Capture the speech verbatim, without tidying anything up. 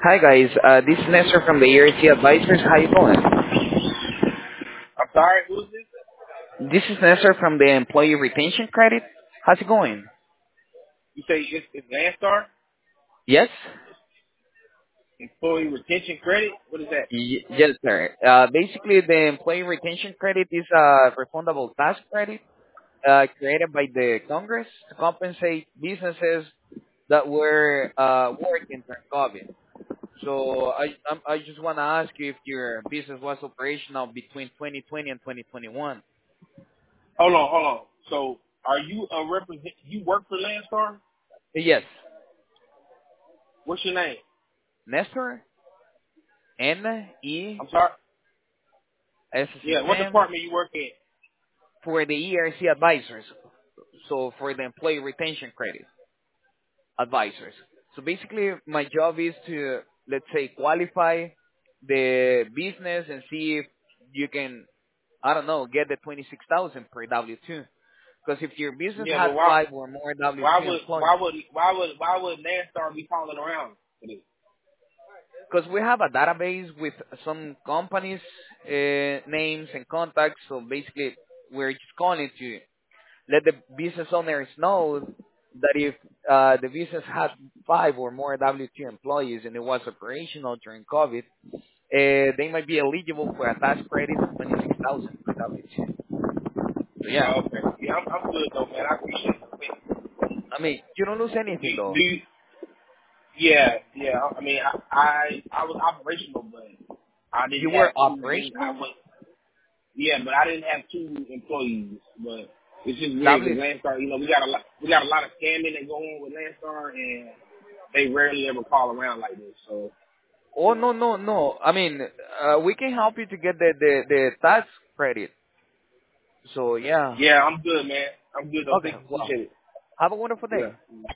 Hi guys, uh, this is Nestor from the E R C Advisors. How you doing? I'm sorry, who's this? This is Nestor from the Employee Retention Credit. How's it going? You say it's, it's Landstar? Yes? Employee retention credit? What is that? Y- yes, sir. Uh, basically, the Employee Retention Credit is a refundable tax credit uh, created by the Congress to compensate businesses that were uh, working during COVID. So I I'm, I just want to ask you if your business was operational between twenty twenty and twenty twenty-one. Hold on, hold on. So, are you a represent? You work for Landstar? Yes. What's your name? Nestor? N E I'm sorry. S Yeah, what Sam department you work in? for the E R C advisors. So for the employee retention credit advisors. So basically, my job is to, let's say, qualify the business and see if you can, I don't know, get the twenty-six thousand per W two. Because if your business Yeah, has but why? five or more W Why two would? employees, Why would? Why would? Why would Landstar be calling around for this? because we have a database with some companies' uh, names and contacts. So basically, we're just calling to let the business owners know that if uh, the business had five or more W two employees and it was operational during COVID, uh, they might be eligible for a tax credit of twenty-six thousand per W two. So yeah, Oh, okay. Yeah, I'm, I'm good though, man. I appreciate it. I mean, you don't lose Do, anything do though. you, yeah, yeah. I mean, I, I I was operational, but I You didn't were have two. I operational went Yeah, but I didn't have two employees. But it's just weird W. because Landstar, you know, we got a lot, we got a lot of scamming that go on with Landstar, and they rarely ever call around like this. So, Oh no no no! I mean, uh, we can help you to get the the, the tax credit. So yeah. yeah, I'm good, man. I'm good. Though. Okay. Thank you. Well, Appreciate it. have a wonderful day. Yeah.